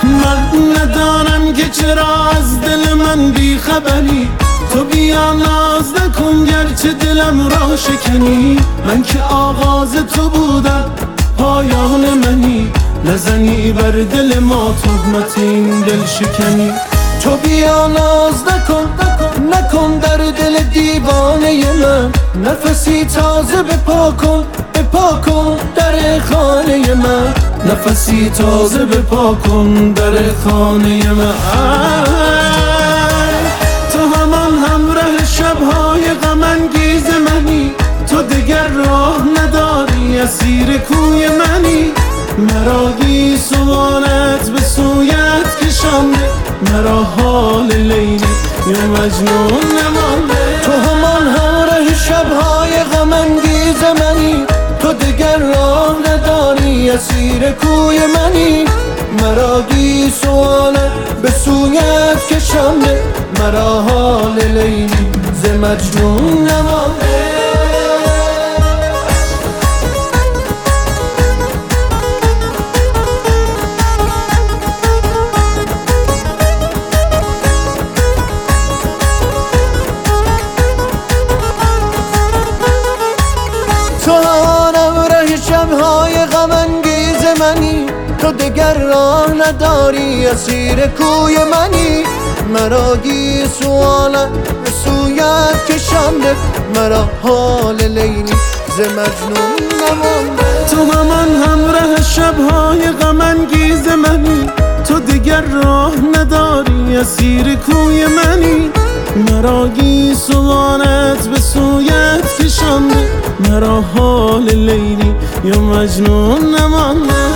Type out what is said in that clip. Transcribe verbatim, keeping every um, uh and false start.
من ندانم که چرا از دل من بی خبری، تو بیا ناز نکن گرچه دلم را شکنی. من که آغاز تو بودم پایان منی، نزنی بر دل ما تهمت این دل شکنی. تو بیا ناز نکن نکن در دل دیوانه من، نفسی تازه بپا کن بپا کن در خانه من، نفسی تازه بپا کن در خانه من. تو همان همراه شبهای غم انگیز منی، تو دگر راه نداری اسیر کوی منی. مرا گیسوانت به سویت کشانده، مرا حال لیلی یا مجنون نمانده. تو همان همراه شبهای غم انگیز منی، تو دگر راه نداری اسیر کوی منی. مرا گیسوانت به سویت کشانده، مرا حال لیلی ز مجنون نمانده. تو همراه شبهای غم انگیز منی، تو دگر راه نداری اسیر کوی منی. مرا گیسوانت به سویت کشانده، مرا حال لیلی ز مجنون نمانده. تو همان همراه شبهای غم انگیز منی، تو دگر راه نداری اسیر کوی منی. مرا گیسوانت به سویت کشانده، مرا حال لیلی یا مجنون نمانده.